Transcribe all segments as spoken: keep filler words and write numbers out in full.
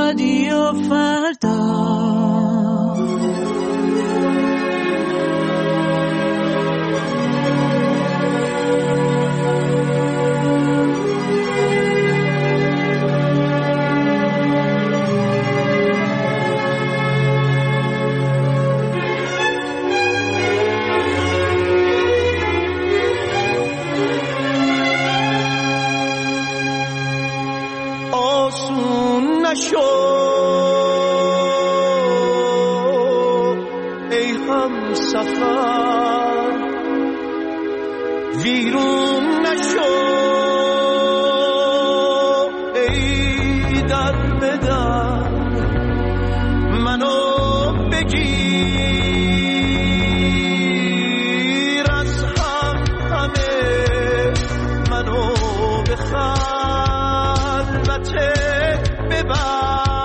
اومدی و فردا ای هم سفر ویرون نشو ای در بدر منو بگیر از هم همه منو به خلوت ببر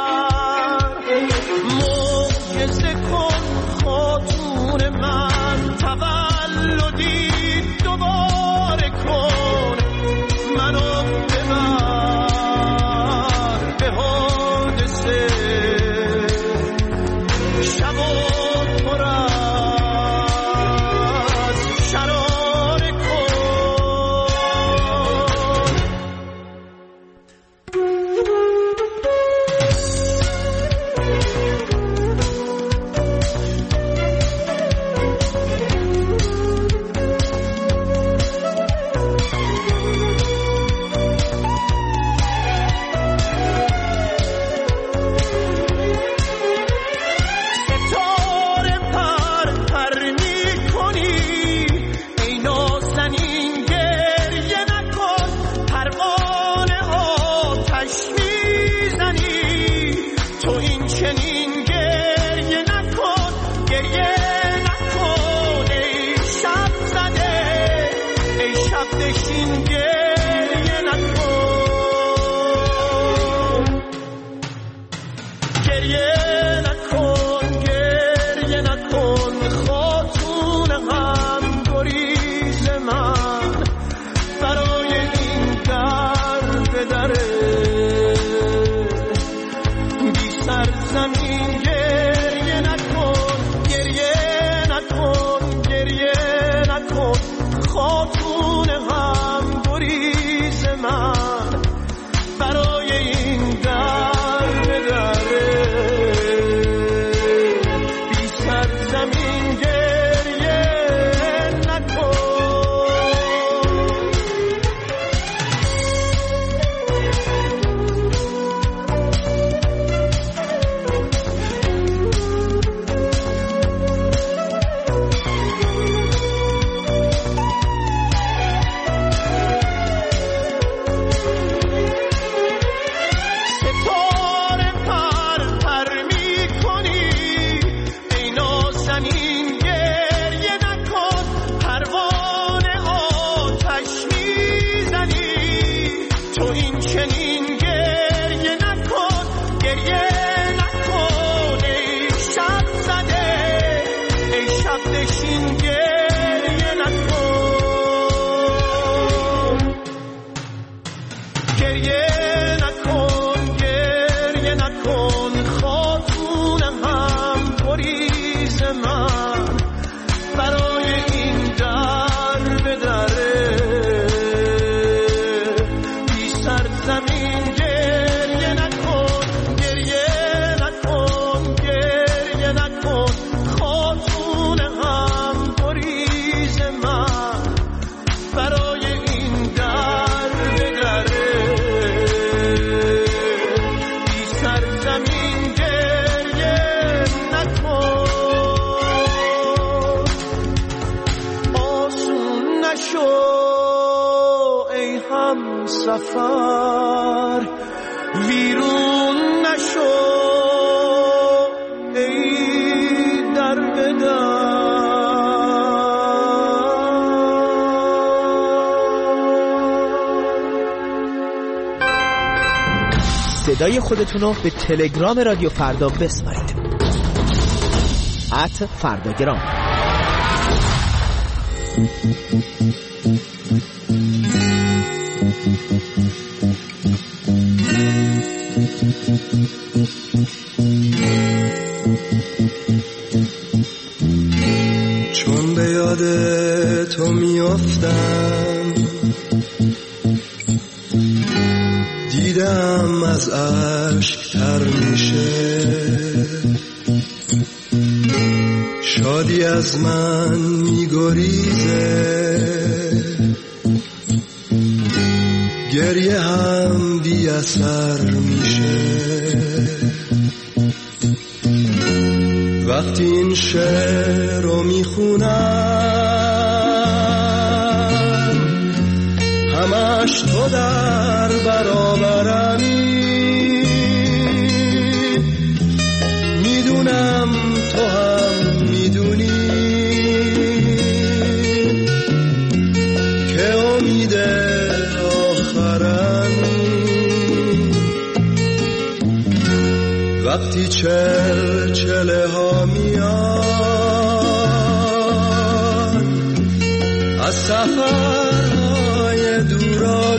سفر ویرون نشو ای در بدر صدای خودتونو به تلگرام رادیو فردا بسپارید ات فرداگرام. چون به یاد تو میافتم دیدم از اشک تر میشه، شادی از من میگریزه، گریه هم بی اثر میشه. وقتی این شعر رو میخونم همش تو در برابرمی، میدونم تو هم میدونی که امید آخرمی. وقتی چل چله ها میان از سفرهای دورا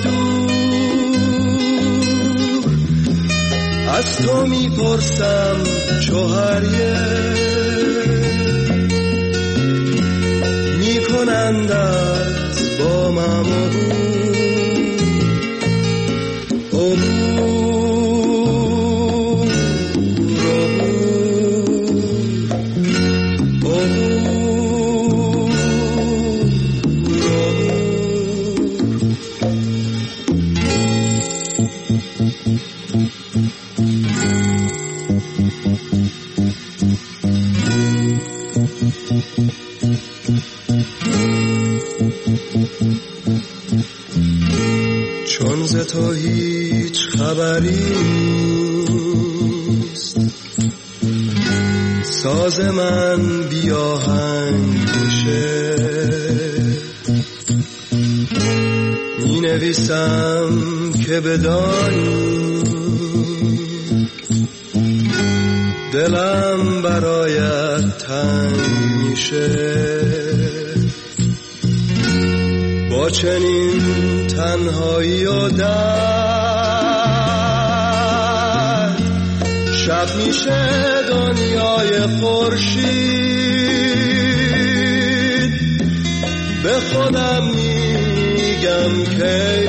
دور، از تو میپرسم چوهریه میکنند از با ممو چون ز تو هیچ خبری نیست، ساز من بی آهنگ بشه، می نویسم که بدانی دلم برایت تنگ میشه. با چنین تنهایی و درد شب میشه دنیای خورشید، به خودم میگم که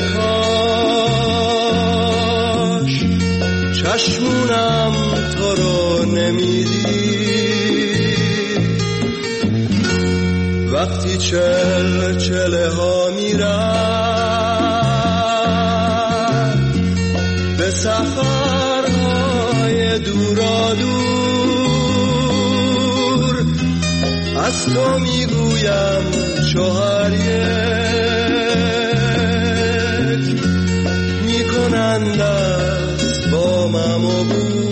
کاش چشمونم تو رو نمیدید. وقتی چل چله ها میرن به سفرهای دورا دور، از تو میگویم شوهر یک میکنند از با ممو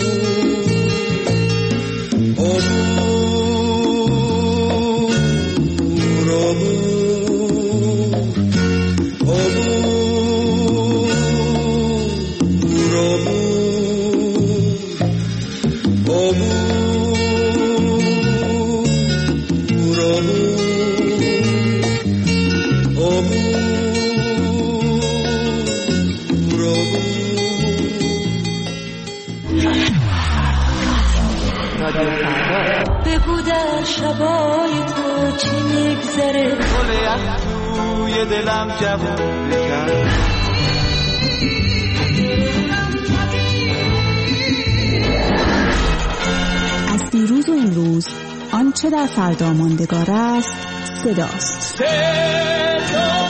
بگو در شبای تو چی میگذره، گل یخ توی دلم جوون کرد. از دیروز و این روز آنچه در فردا ماندگار است صداست. صدا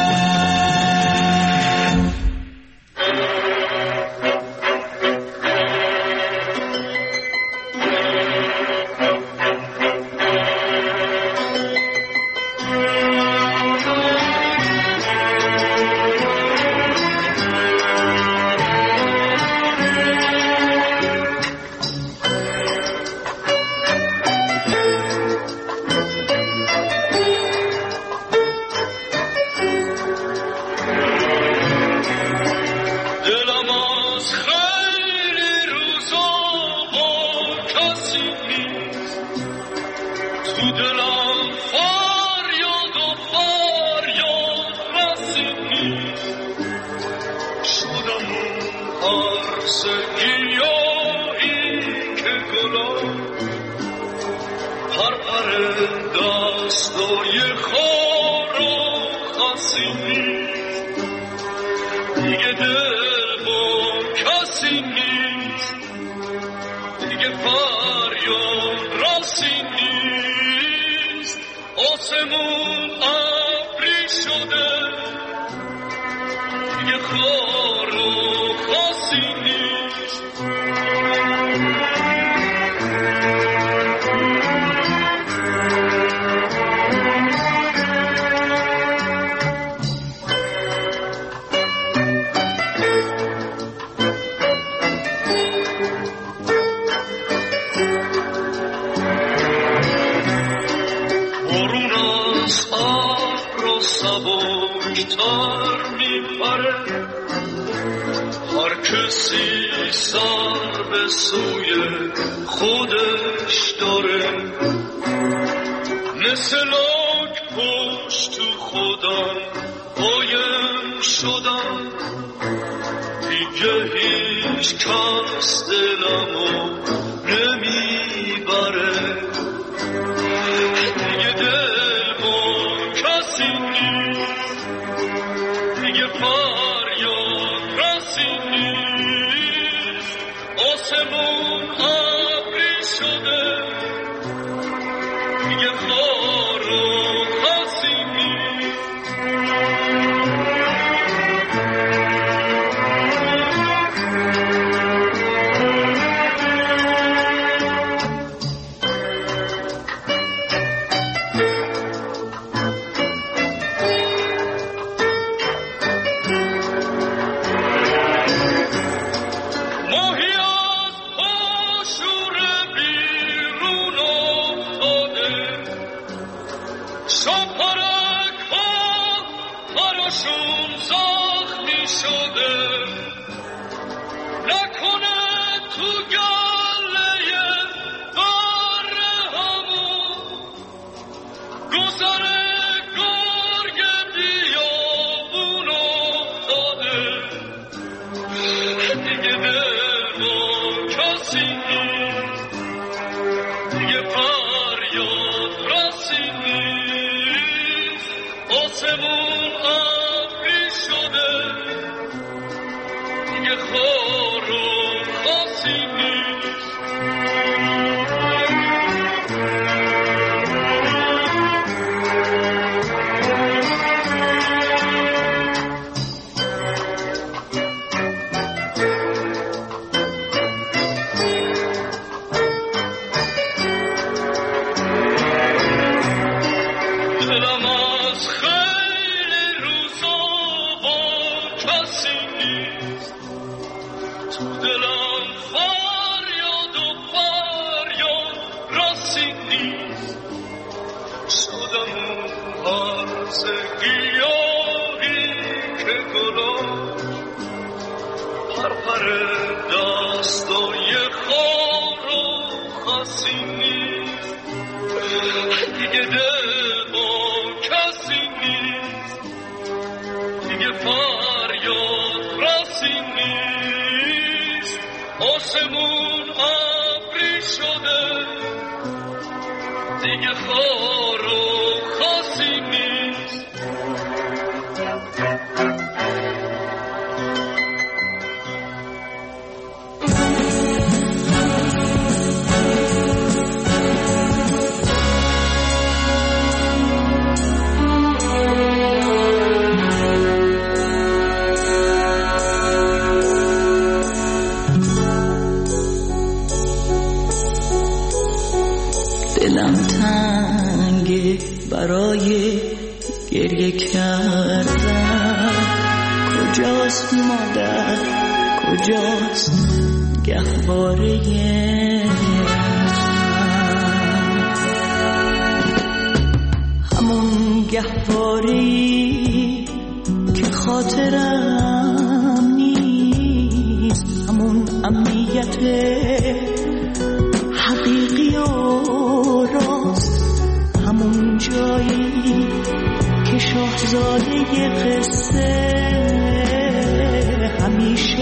که شاهزاده قصه همیشه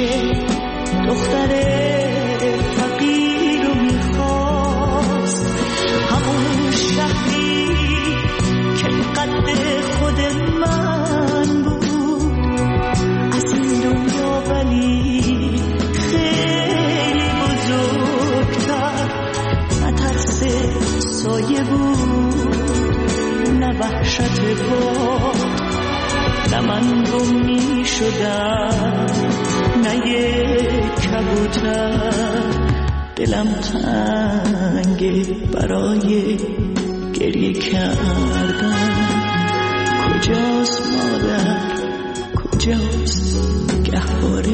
خانه کبوتر، دلم تنگه برای گریه کردن. کجاست مادر، کجاست گهواره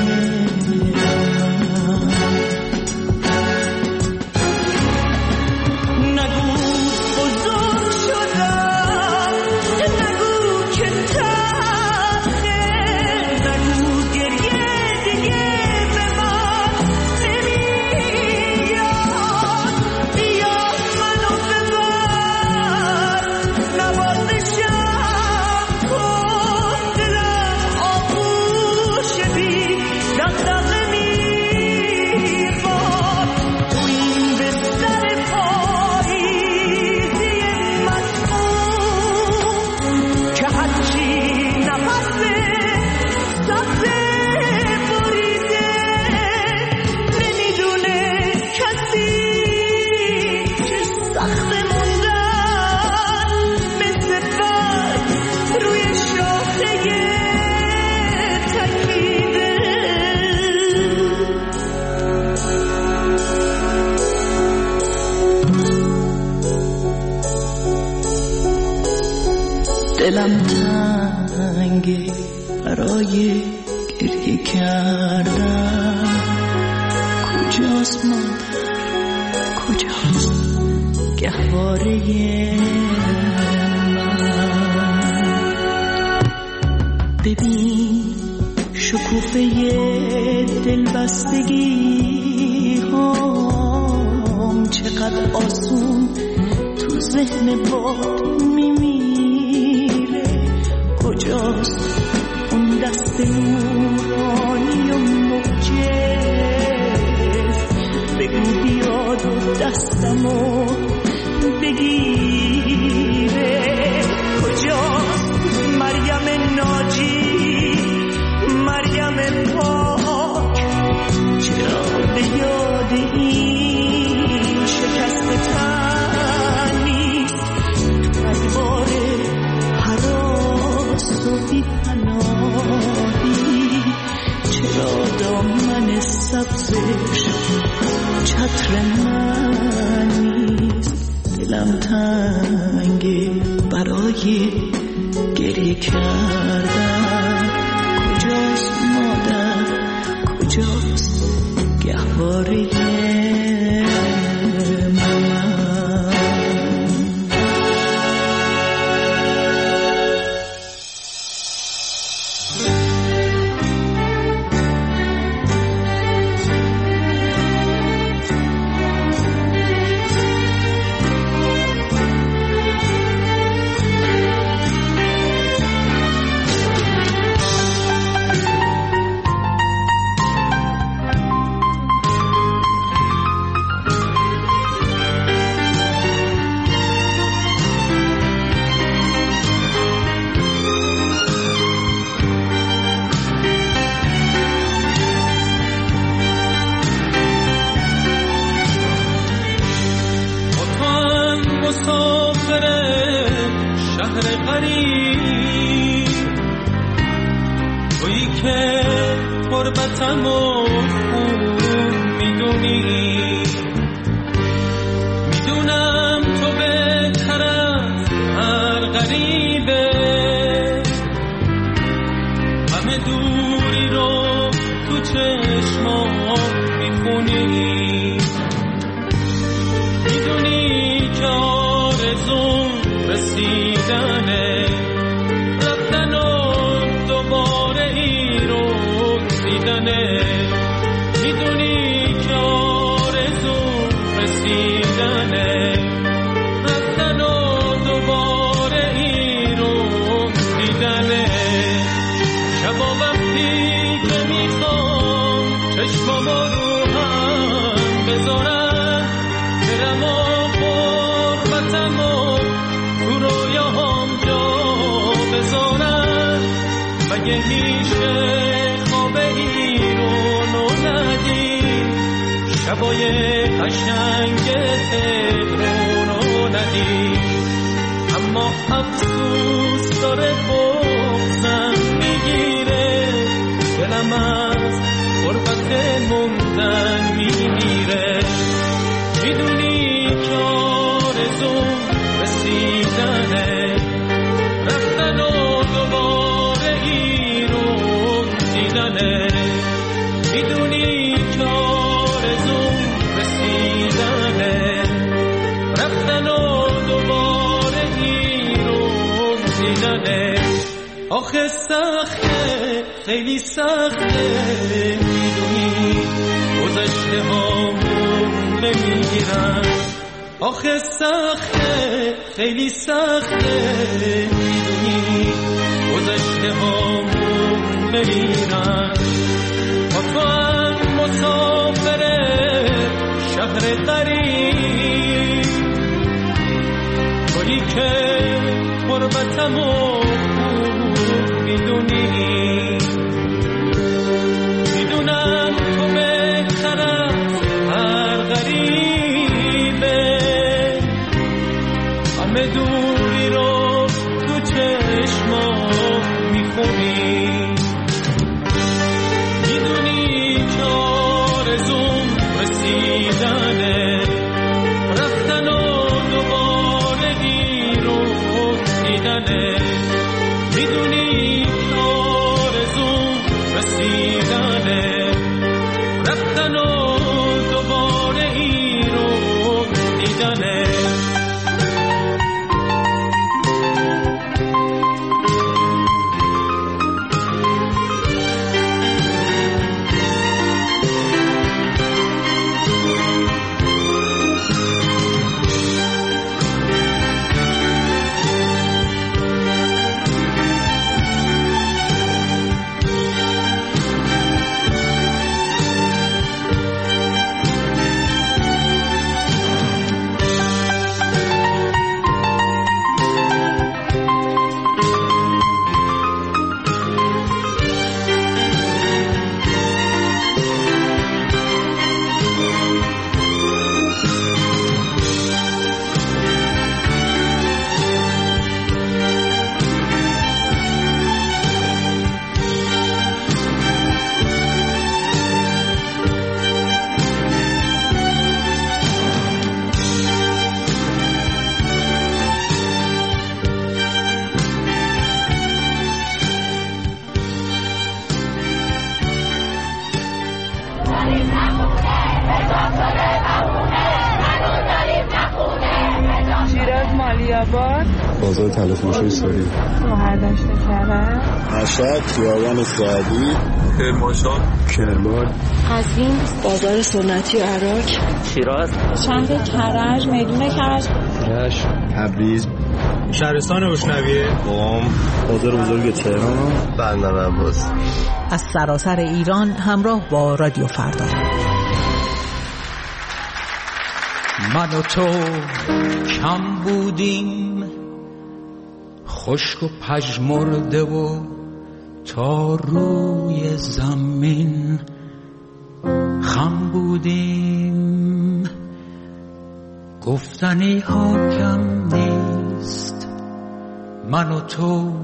دلم تنگه برای گریه کردن. کجاست مادر، کجاست گهواره من؟ ببین شکوفه دلبستگی هم چقدر آسون تو ذهن باد میمیره. کجاست اون دست نورانی و موجز؟ بگو بیاد و دستمو بگیره. کجاست مریم ناجی، مریم پاک؟ چرا به یاد این شکست تن نیست؟ ادوار حراس و بی پناهی، چرا دامن سبزش چتر من نیست؟ دلم تنگه برای گریه کردن. کجاست مادر، کجاست گهواره شبای قشنگ تهران رو ندید، اما افسوس داره بغزم میگیره، دلم از که موندن میمیره. میدونی که آرزوم رسیدنه، رفتن و دوباره این رو دیدنه. میدونی که آرزوم رسیدنه، رفتن و دوباره این رو دیدنه. آخه سخته، خیلی سخته، میدونی گذشته هامون بمیرن. آخه سخته، خیلی سخته، میدونی گذشته هامون بمیرن. با تو هم مسافره شهر غریب، تویی که غربتمو میدونی. میدونم تو بهتر از هر غریبه، همه دوری رو تو چشمام میخونی. میدونی که آرزوم رسیدنه، رفتن و دوباره این رو دیدنه. میدونی که آرزوم رسیدنه، رفتن و دوباره این رو دیدنه. بازار تلفروشی سوری، شهردشت کرد، مشهد، خیابان سعدی، کرمانشاه، کرمان، قزوین، بازار سنتی عراق، شیراز، شهر کرج، میدون کرج، رشت، تبریز، شهرستان روشنویه، قم، بازار بزرگ تهران، بندر عباس. از سراسر ایران همراه با رادیو فردا. من و تو کم بودیم، خشک و پژمرده و تا روی زمین خم بودیم. گفتنی ها کم نیست، من و تو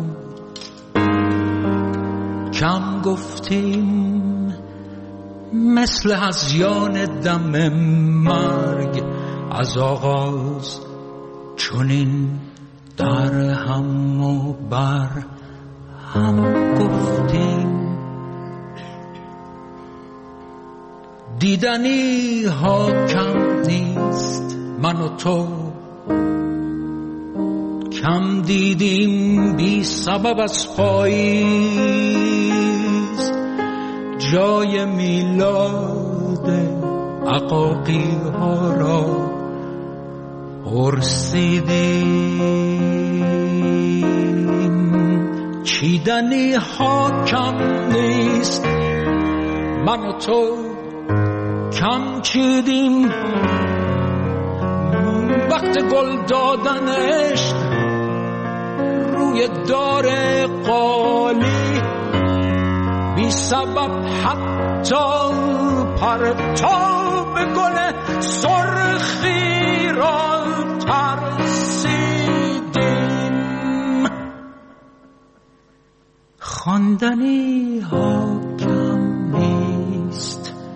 کم گفتیم، مثل هذیان دم مرگ از آغاز چنین در هم و بر هم گفتیم. دیدنی ها کم نیست، من و تو کم دیدیم بی سبب از پاییز، جای میلاد عقاقی ها را پرسیدیم. چیدنی ها کم نیست، من و تو کم چیدیم، وقت گل دادن عشق روی دار قالی، بی سبب حتی پرتاب گل سرخی را ترسیدیم. خواندنی ها کم نیست،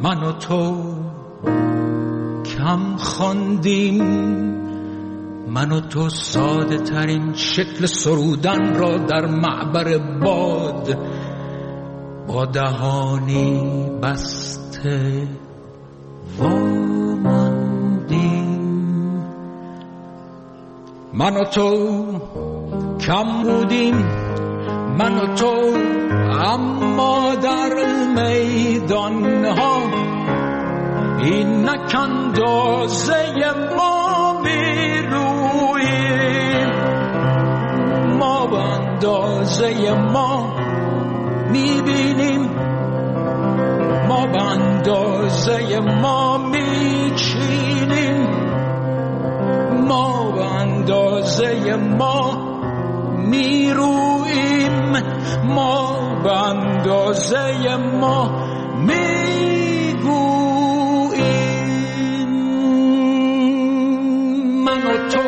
من و تو کم خواندیم، من و تو ساده ترین شکل سرودن را در معبر باد با دهانی بسته واماندیم. من و تو کم بودیم، من و تو، اما در میدان ها اینک اندازه ما می رویم، ما به اندازه ما می بینیم، ما به اندازه ما می چینیم، ما به اندازه ما می رویم، ما به اندازه ما می گوییم. من و تو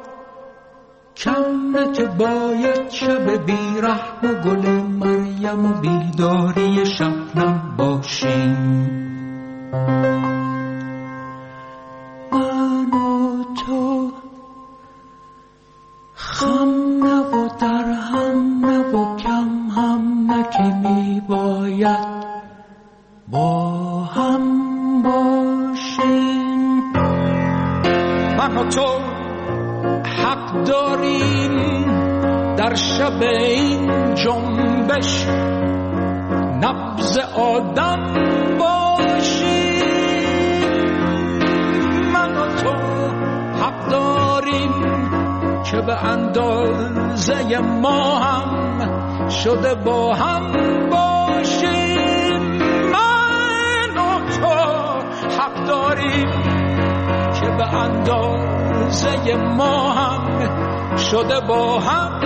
کم نه که باید شب بیرحم و گل مریم و بیداری شبنم باشیم. من و تو خم نه و در هم نه و کم هم نه که می باید با هم باشیم. من و تو حق داریم در شب این جنبش نبض آدم باشیم. من و تو حق داریم که به اندازه ما هم شده با هم باشیم. من و تو حق داریم که به اندازه ما هم شده با هم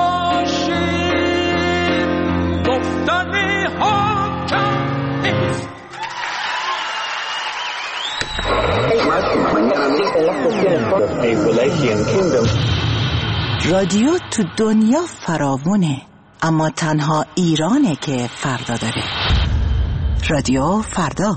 باشیم. گفتنی ها کم نیست. رادیو تو دنیا فراوونه، اما تنها ایرانه که فردا داره. رادیو فردا.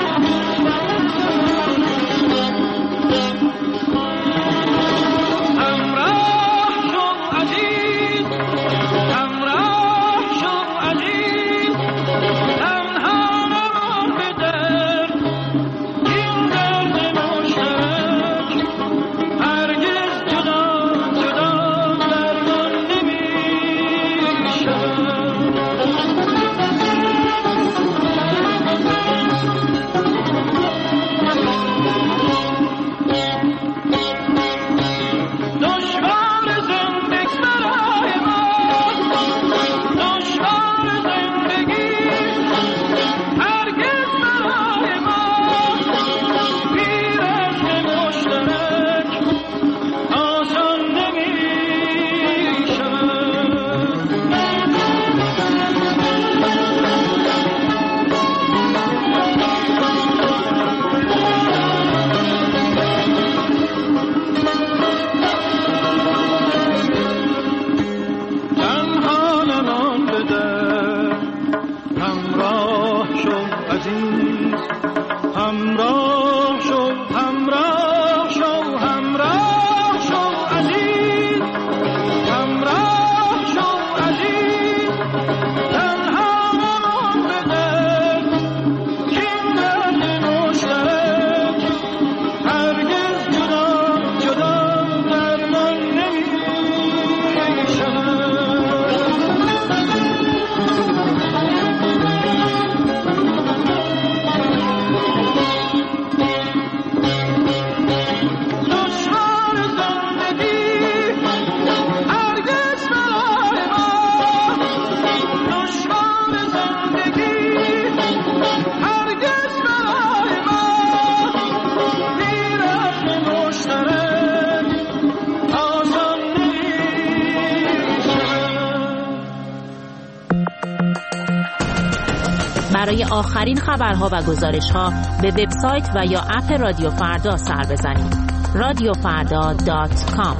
I برای آخرین خبرها و گزارش‌ها به وبسایت و یا اپ رادیو فردا سر بزنید. رادیو فردا دات کام.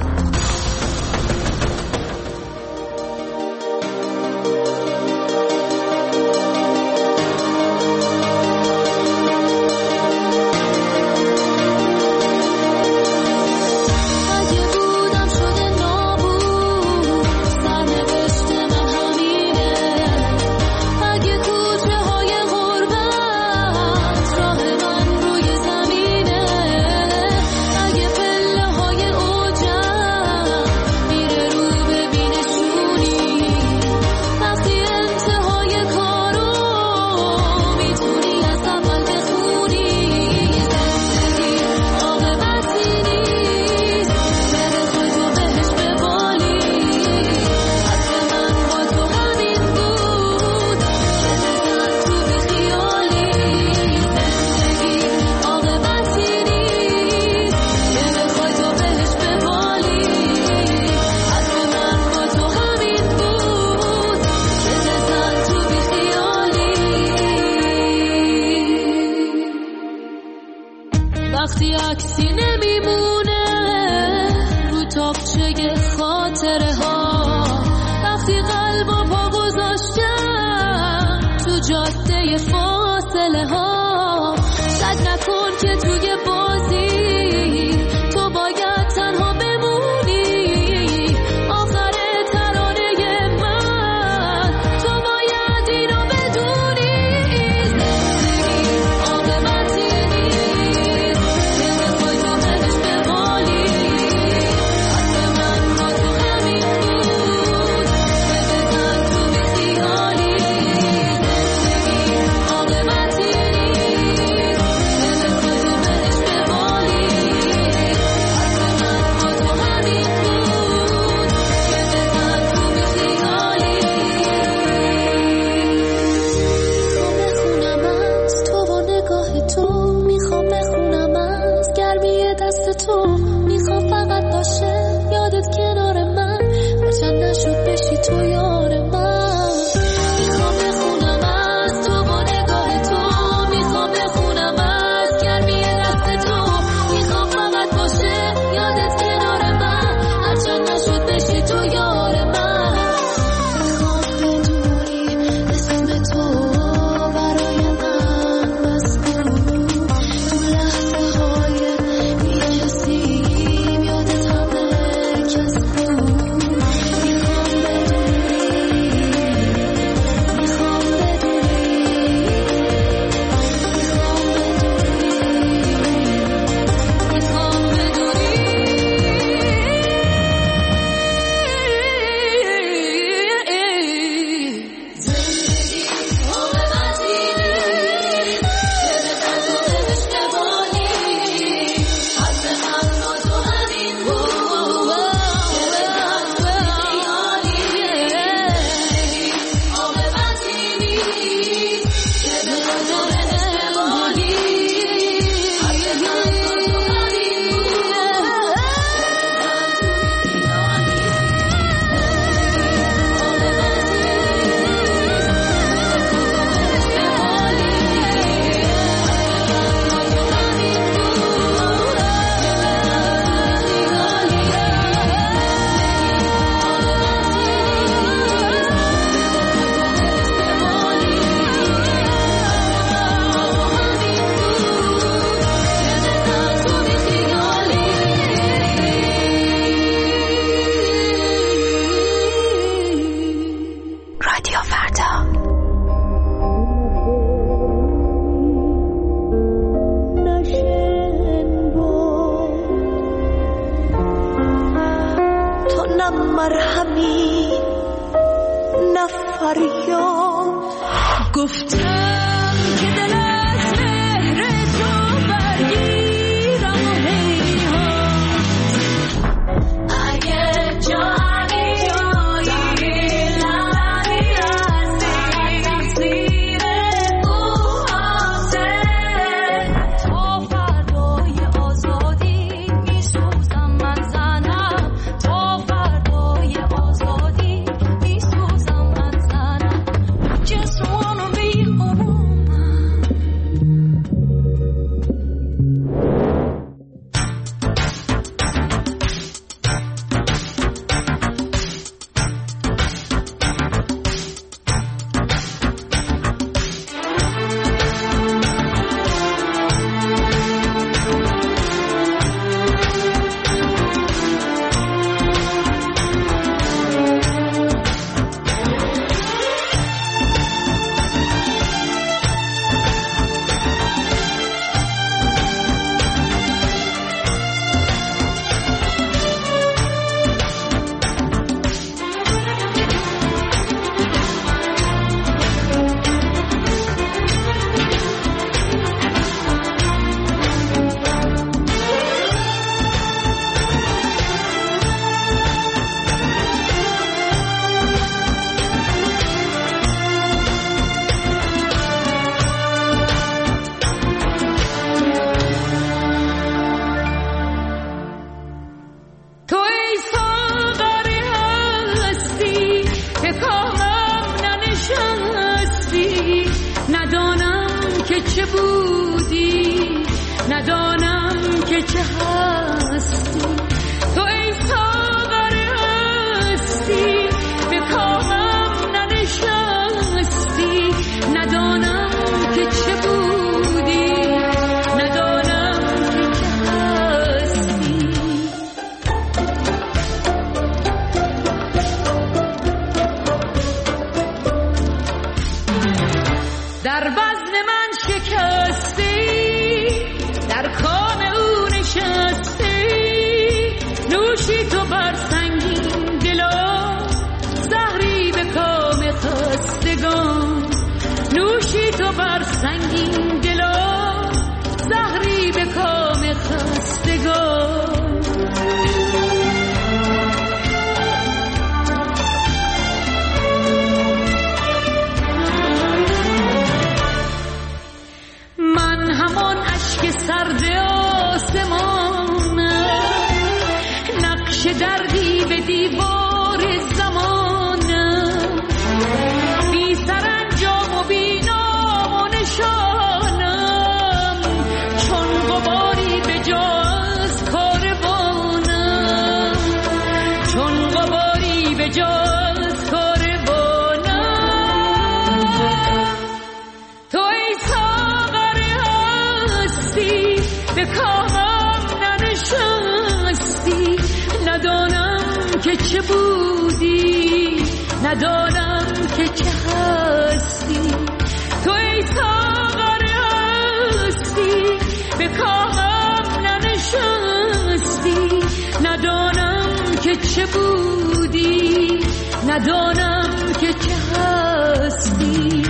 وقتی عکسی نمیمونه رو تاقچه خاطره ها، وقتی قلب و پا گذاشتم تو جاده فاصله ها، شک نکن که توی بازی تو باید تنها بمونی، آخر ترانه من تو باید اینو بدونی، زندگی عاقبتی تو میخوام فقط باشه یادت کنار من، هرچند نشد بشی تو یار من، میخوام بخونم از تو با نگاه تو، میخوام بخونم از گرمی دست تو، میخوام فقط باشه یادت کنار من، هرچند نشد بشی تو یار من، میخوام بدونی اسم تو برای من مسئول، تو لحظه های مرهمی نفریاد گفتم که دل از مهر تو برگیرم و هیهات اگه جانی جایی لبی هستی تقصیر او هسته تو فردای آزادی میسوزم من زنم تو فردای آزادی میسوزم من زنم just wanna be home ندانم که چه هستی تو ای ساغر هستی به کامم ننشستی ندانم که چه بودی ندانم که چه هستی در بزم من شکستی در کام او نشستی نوشی تو بر سنگین دلا زهری به کام خستگان نوشی تو بر سنگین دلا زهری به کام خستگان من همان اشک سرد آسمانم نقش دردی به دیوار زمانم بی سرانجام و بی نام و نشانم چون غباری به جا از کاروانم چون غباری به جا از کاروانم تو ای ساغر هستی به کامم ننشستی ندانم که چه بودی ندانم که چه هستی تو ای ساغر هستی به کامم ننشستی ندانم که چه بودی ندانم که چه هستی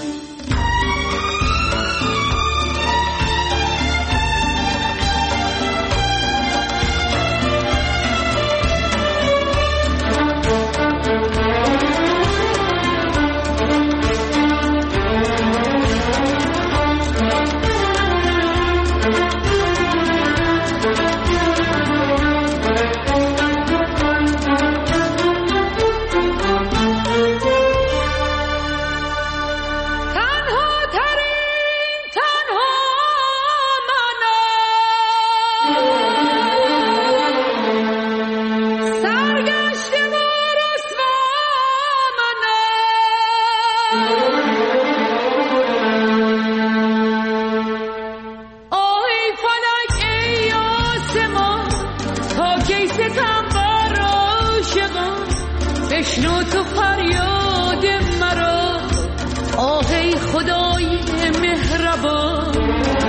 بشنو تو فریاد مرا آه ای خدای مهربان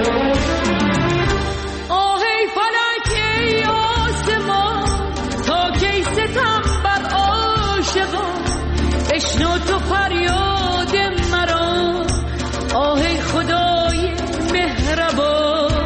آه ای فلک ای آسمان تا کی ستم بر عاشقان بشنو تو فریاد مرا آه ای خدای مهربان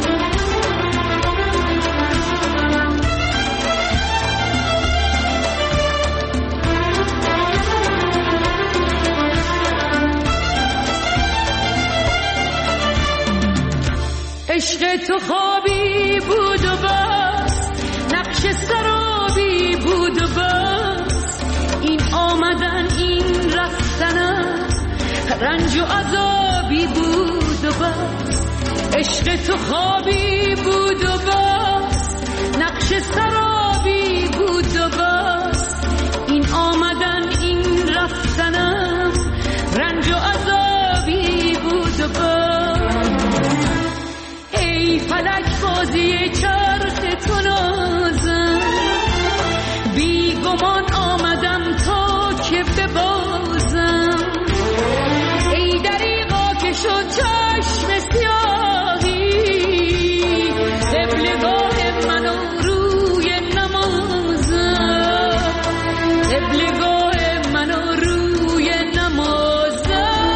عشق تو خوابی بود و بس نقش سرابی بود و بس این آمدن این رفتنم رنج و عذابی بود و بس عشق تو خوابی بود و بس نقش سرابی بود و بس این آمدن این رفتنم رنج و عذابی بود و بس ای فلک بازی چرخ تو نازم بی گمان آمدم تا که ببازم ای دریغا که شد چشم سیاهی قبلگاه من و روی نمازم قبلگاه من و روی نمازم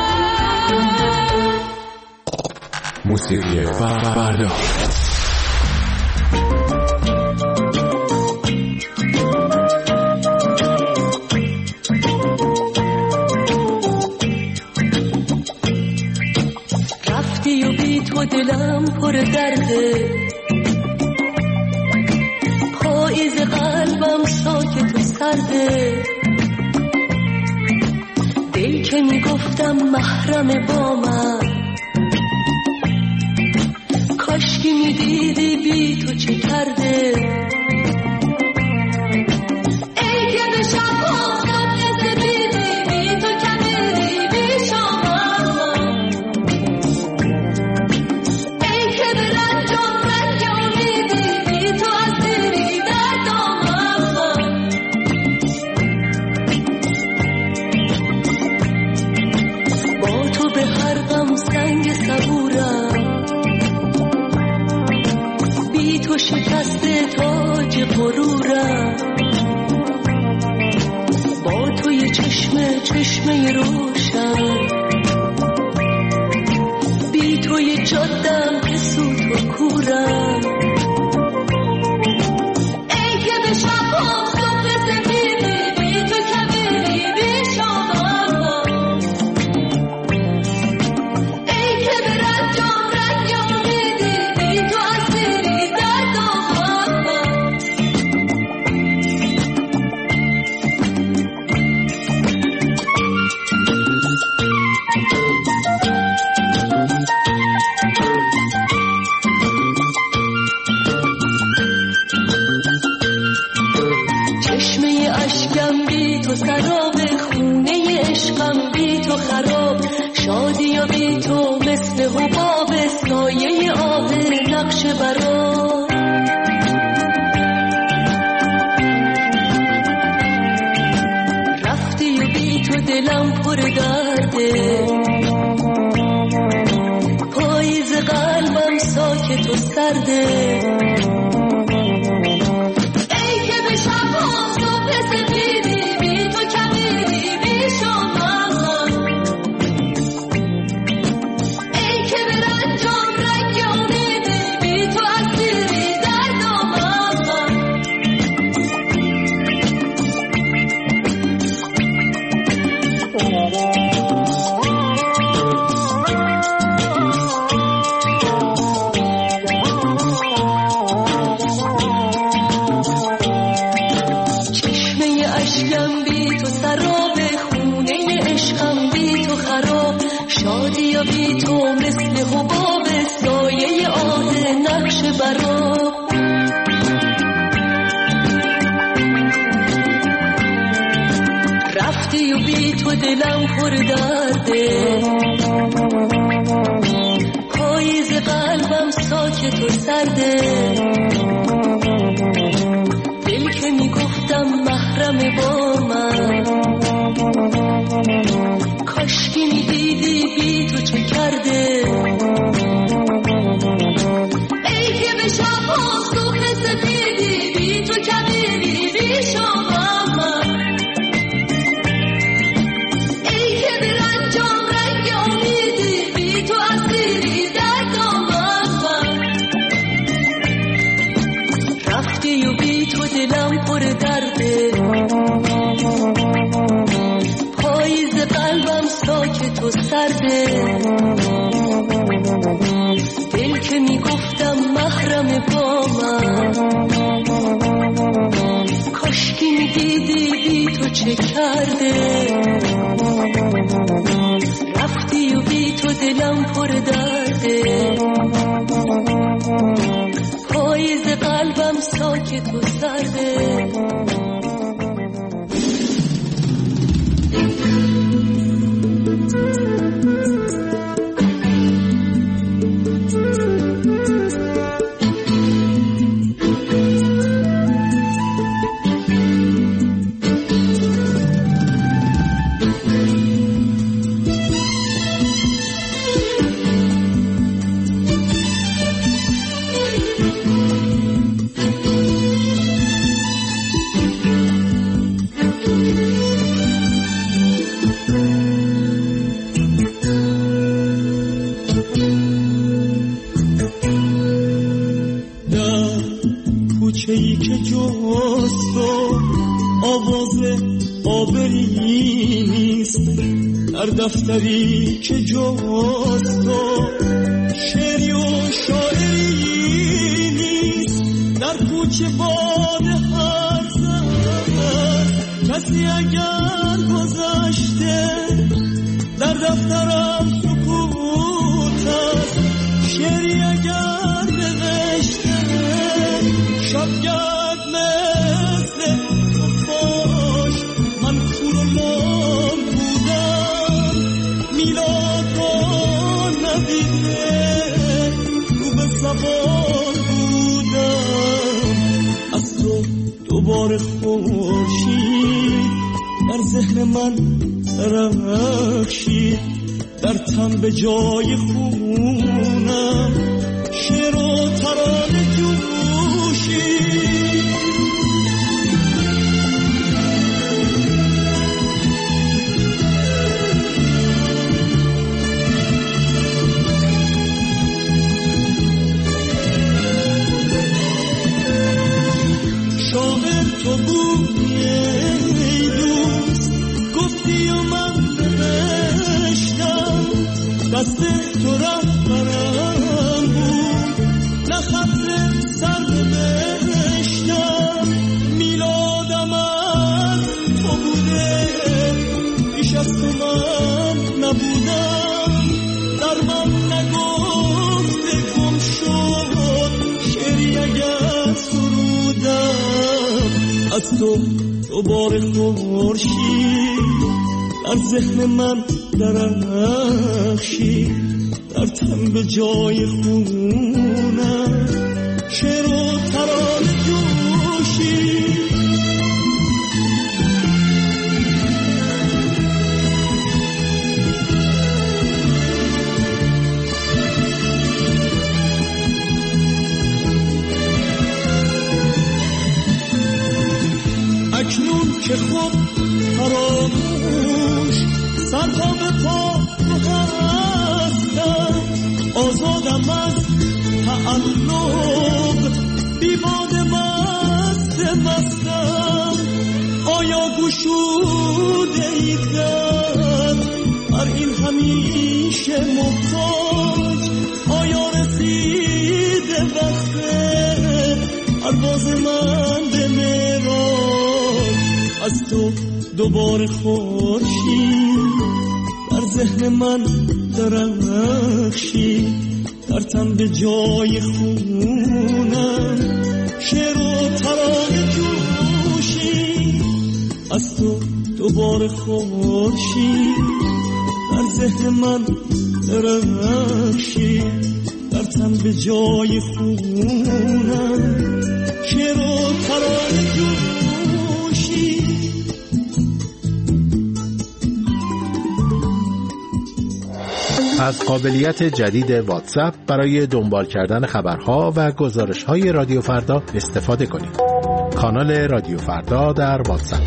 موسیقی فردا رفتی و بی تو دلم پر درده پاییز قلبم ساکت و سرده دل که میگفتم محرم با من کاش کاشکی میدیدی بی تو چه کرده. ای که به شب آفتاب نزدیدی بی تو کمیدی بی شما. ای که به رنجام رنگ امیدی بی تو اسیری در دامم. با تو به هر غم سنگ صبورم، بی تو شکسته تاج غرورم. با تو یه چشمه چشمه روشن، بی تو یه جادم که سوت و کورم. ای که به شب آفتاب سفیدی بی تو کبیری بی شامم. ای که به رنجام رنگ امیدی بی تو اسیری در دامم. چشمه اشکم بی تو سراب، خونه عشقم بی تو خراب. شادی و بی تو مثل حباب، سایه آه نقش برا. رفتی و بی تو دلم پر درده، پاییز قلبم ساکت و سرده. ای که به شب آفتاب سفیدی بی تو کمیدی بی شامم. ای که به رنجام رنگ امیدی بی تو اسیری در دامم. چشمه اشکم بی تو سراب، خونه عشقم بی تو خراب. شادی و بی تو مثل حباب، سایه آه نقش برا. رفتی و بی تو دلم پر درده، پاییز قلبم ساکت و سرده. دل که میگفتم محرم با من، کاشکی میدیدی بی تو چه کرده. ای که به شب آفتاب سفیدی بی تو کمیدی بی شامم. ای که به رنجام رنگ امیدی بی تو اسیری در دامم. رفتی و بی تو دلم پر درده، پاییز قلبم ساکت و سرده. دل که میگفتم محرم با من، کاشکی میدیدی بی تو چه کرده. رفتی و بی تو دلم پر درده، پاییز قلبم ساکت و سرده. کوچه‌ای که جز تو آواز آبری نیست، در دفتری که جز تو شعری و شاعری نیست، در کوچه باد هر زن کسی اگر گذشته، در دفترم سکوت است، شعری اگر شبگرد مثل خفاش من خور و لام بودم میلاد با ندیده رو به زبان بودم از تو دوباره خورشید در ذهن من رخشید در تن به جای خونم شعر و ترانه جوشید شاعر تو بودی ای دوست گفتی و من نوشتم دست تو رهبرم بود نه خط سر نوشتم میلادم از تو بوده پیش از تو من نبودم در من نگفته گم شد شعری اگر سرودم از تو دوباره خورشید در ذهن من درخشید در تن به جای خونم شعر و ترانه جوشید اکنون که خود فراموش سرها به پا هستم آزادم از تعلق بیباد مست مستم آیا گشوده ای در هر این همیشه محتاج آیا رسیده وقت پرواز من به معراج از تو دوباره خورشید در ذهن من درخشید در تن به جای خونم شعر و ترانه جوشید از تو دوباره خورشید در ذهن من درخشید در تن به جای خونم شعر و ترانه جوشید. از قابلیت جدید واتساپ برای دنبال کردن خبرها و گزارش‌های رادیو فردا استفاده کنید. کانال رادیو فردا در واتساپ.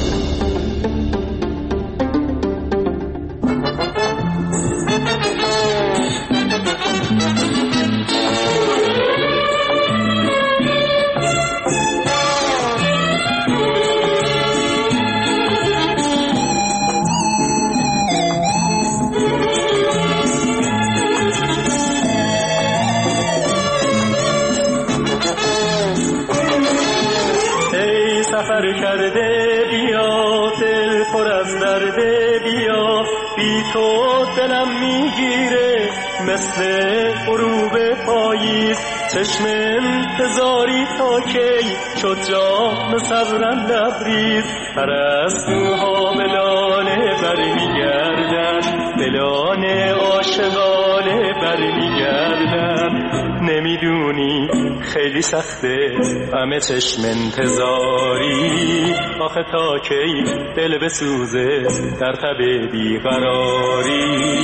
کرده بیا دل پر از درده بیا بی تو دلم میگیره مثل غروب پاییز چشم انتظاری تا کی شد جام صبرم لبریز پرستوها ملانه بر میگردن ملانه عاشقانه بر میگردن نمیدونی خیلی سخته همه چشم انتظاری آخه تا کی دل بسوزه در تب بیقراری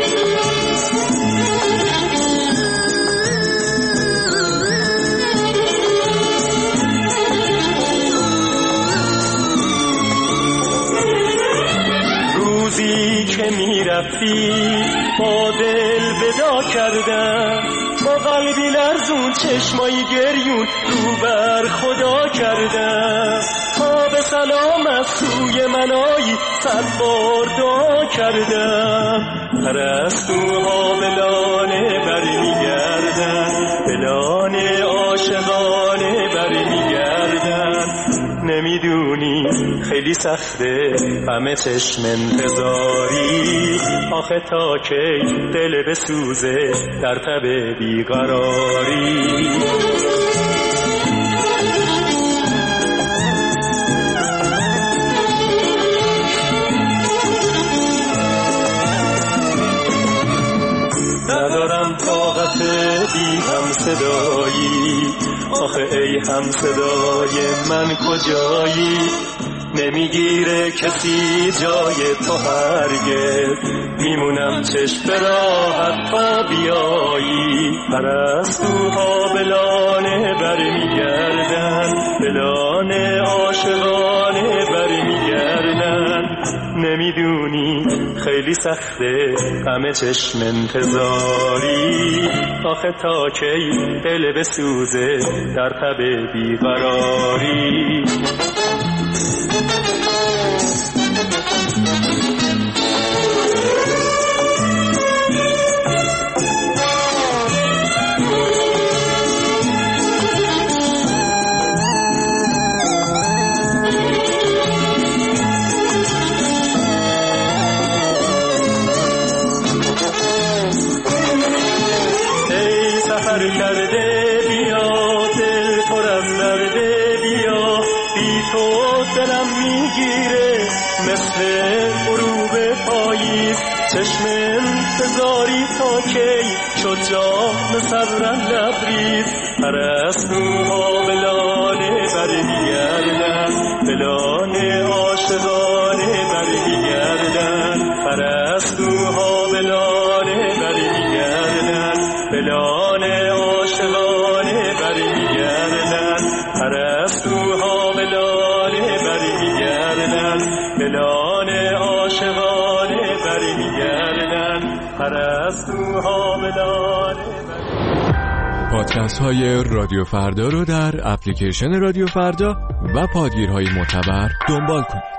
روزی که میرفتی با دل ودا کردم با قلبی لرزون چشمایی گریون رو بر خدا کردم تا به سلام از سوی منایی صد بار دعا کردم پرستوها ملانه بر میگردن ملانه عاشقانه بر میگردن نمیدونی خیلی سخته همه چشم انتظاری آخه تا کی دل بسوزه در تب بیقراری هم صدای من کجایی؟ نمیگیره کسی جای تو هرگز، میمونم چشم به راحت تا بیایی. پرستوها بلانه برمیگردن، بلانه عاشقانه برمیگردن. نمیدونی خیلی سخته همه چشم انتظاری، آخه تا کی دل بسوزه در تب بیقراری. کرده بیا دل پر از درده بیا، بی تو دلم میگیره مثل غروب پاییز. چشم انتظاری تا کی شد جام صبرم لبریز. پرستوها بلانه برمیگردن، بلانه عاشقانه برمیگردن. پرستوها بلانه برمیگردن، بلانه عاشقانه برمیگردن. پرستوها بلانه برمیگردن، بلانه عاشقانه برمیگردن. پرستوها بلانه. پادکست های رادیو فردا رو در اپلیکیشن رادیو فردا و پادگیرهای معتبر دنبال کنید.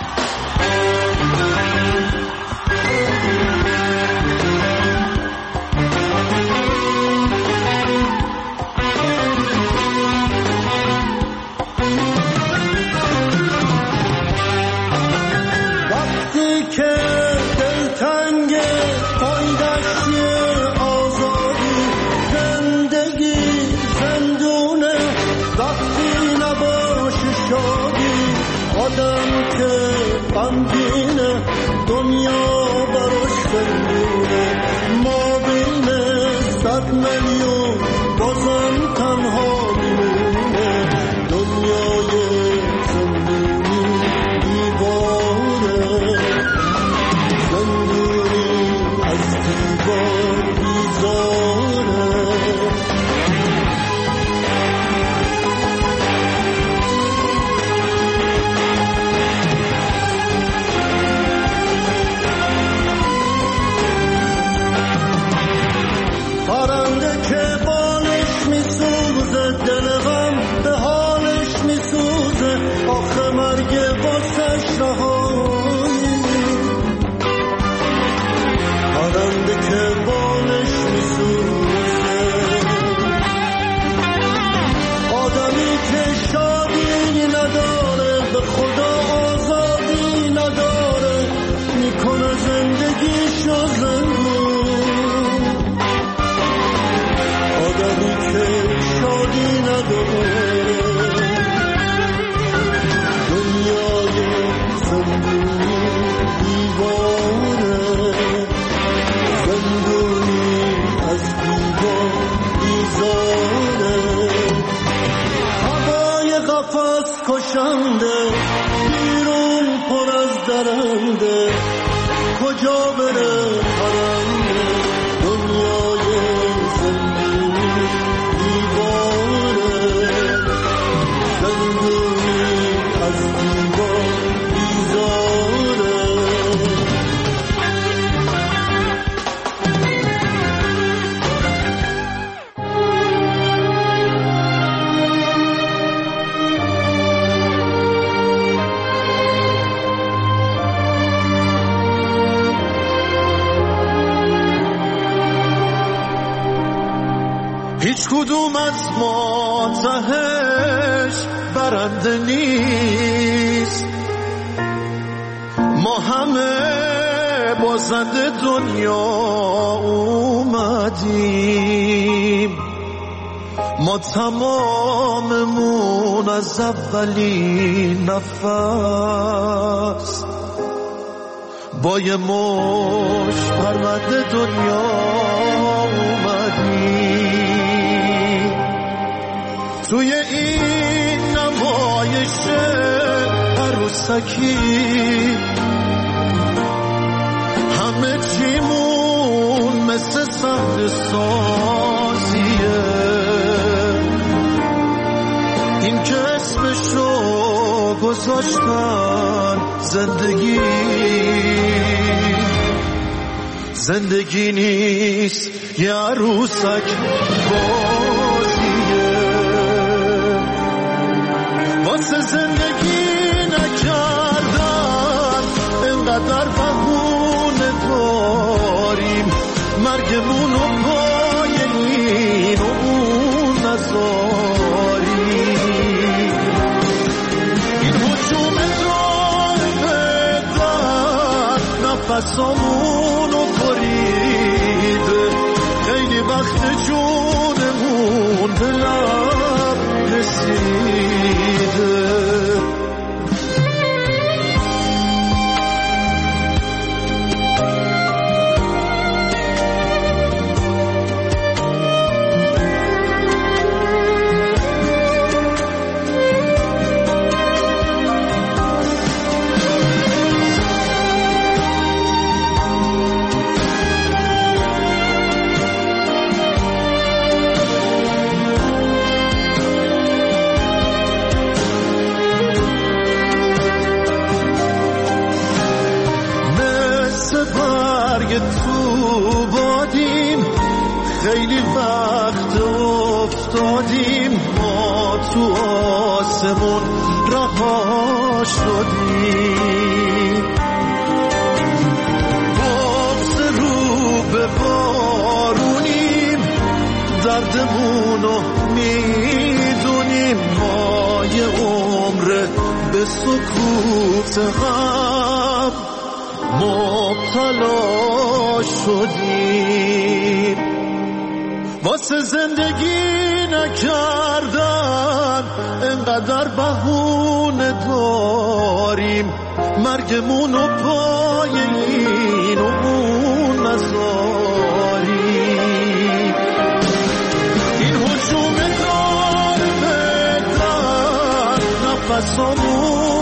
هیچ کدوم از ما تهش برنده نیست، ما همه بازنده دنیا اومدیم. ما تماممون از اولین نفس با یه مش پرونده دنیا اومدیم. توی این نمایش عروسکی همه چیمون مثل صحنه سازیه، این که اسمش رو گذاشتن زندگی، زندگی نیست یه عروسک بازیه. واسه زندگی نکردن انقدر بهونه داریم، مرگمون رو پای این و اون نذاریم. این حجوم راه بدن نفسامون رو بریده، خیلی وقت جونمون به لب رسیده. تو بادیم خیلی وقت افتادیم، ما تو آسمون رها شدیم. بغض رو به بارونیم، دردمونو میدونیم، ما یه عمر به سکوت هم مبتلا شدیم. واسه زندگی نکردن انقدر بهونه داریم، مرگمونو پای این و اون نذاریم. این حجوم دار بدن نفسامون